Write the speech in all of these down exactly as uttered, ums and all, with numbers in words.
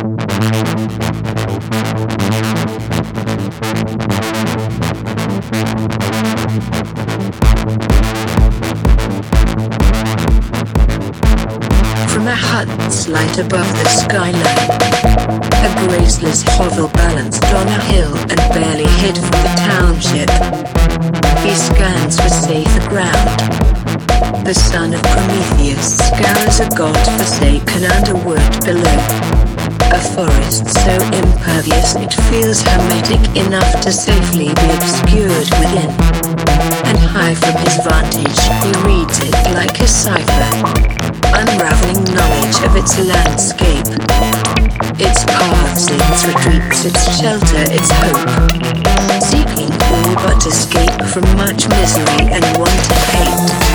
From a hut's light above the skyline, a graceless hovel balanced on a hill and barely hid from the township, he scans for safer ground. The son of Prometheus scours a god-forsaken underworld below, a forest so impervious it feels hermetic enough to safely be obscured within. And high from his vantage, he reads it like a cipher, unraveling knowledge of its landscape, its paths, its retreats, its shelter, its hope, seeking all but escape from much misery and wanted hate.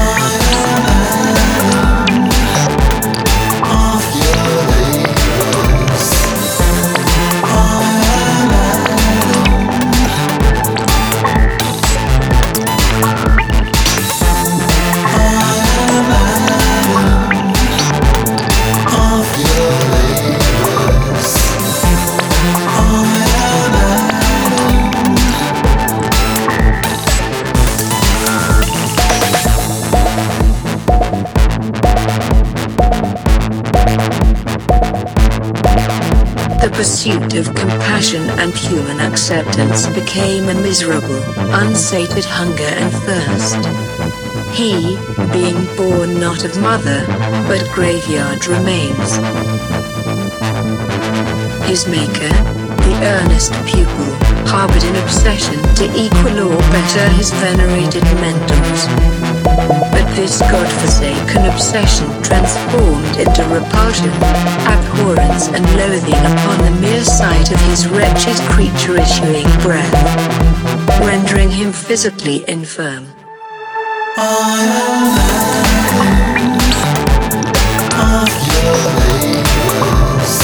The pursuit of compassion and human acceptance became a miserable, unsated hunger and thirst. He, being born not of mother, but graveyard remains. His maker, the earnest pupil, harbored an obsession to equal or better his venerated mentors. But this godforsaken obsession transformed into repulsion, abhorrence and loathing upon the mere sight of his wretched creature issuing breath, rendering him physically infirm. I am of your labors.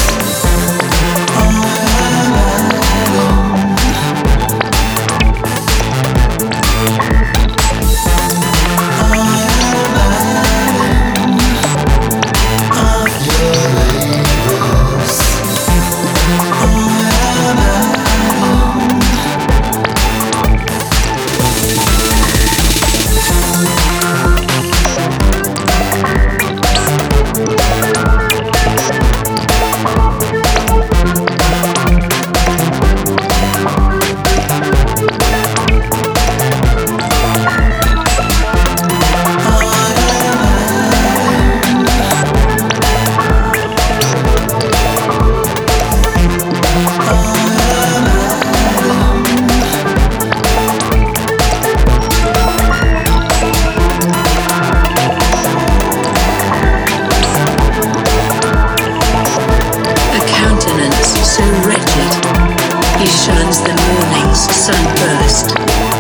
He shuns the morning's sunburst.